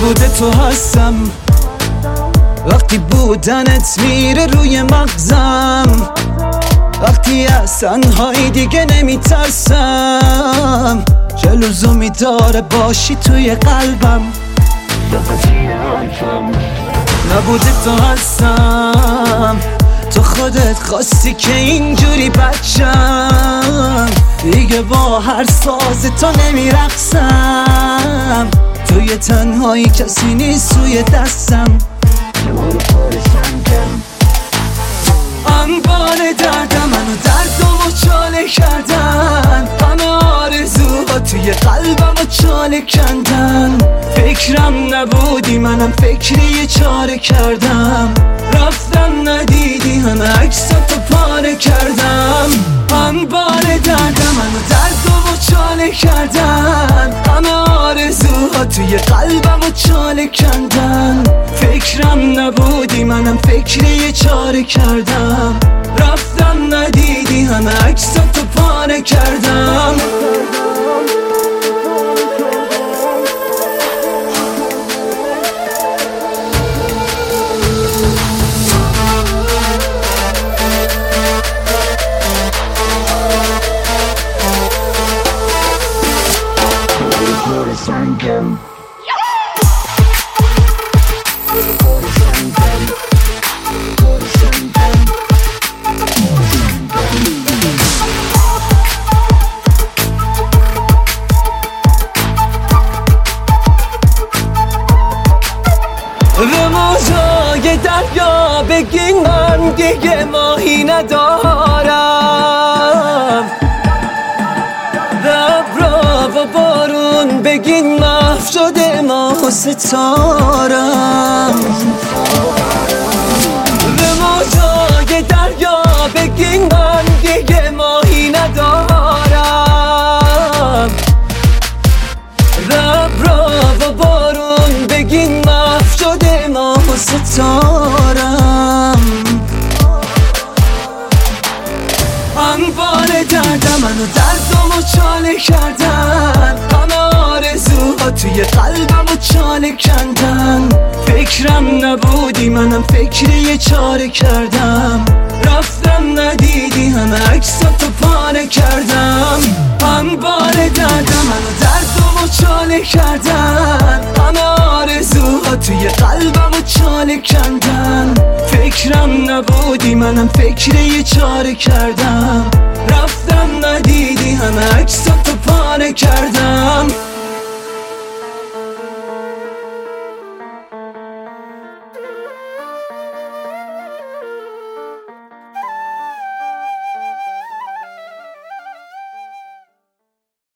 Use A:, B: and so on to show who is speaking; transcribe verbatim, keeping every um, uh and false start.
A: نبوده تو هستم وقتی بودنت میره روی مغزم، وقتی از تنهایی دیگه نمیترسم، چه لزومی داره باشی توی قلبم. نبوده تو هستم، تو خودت خواستی که اینجوری بچم، دیگه با هر ساز تو نمیرقصم، توی تنهایی کسی نیست روی دستم. انبار دردم منو دردمو چاله کردن، همه آرزوها توی قلبمو چاله کندن، فکرم نبودی منم فکری یه چاره کردم، رفتم ندیدی همه عکساتو پاره کردم. انبار دردم منو دردمو چاله کردن، همه آرزوها توی قلبمو چاله کندن، فکرم نبودی منم فکری یه چاره کردم، رفتم ندیدی همه عکساتو پاره کردم.
B: Sangam.
A: به موجای دریا بگین من دیگه ماهی ندارم، به ابرا و بارون بگین محو شده ماه و ستارم، به موجای دریا بگین من دیگه ماهی ندارم، به ابرا و بارون بگین محو شده ماه و ستارم. انبار دردم منو دردمو چاله کردن، همه آرزوها توی قلبمو چاله کندن، فکرم نبودی منم فکری یه چاره کردم، رفتم ندیدی همه عکساتو پاره کردم. انبار دردم منو دردمو چاله کردن، همه آرزوها توی قلبمو چاله کندن، فکرم نبودی منم فکری یه چاره کردم، رفتم ندیدی همه عکساتو پاره کردم.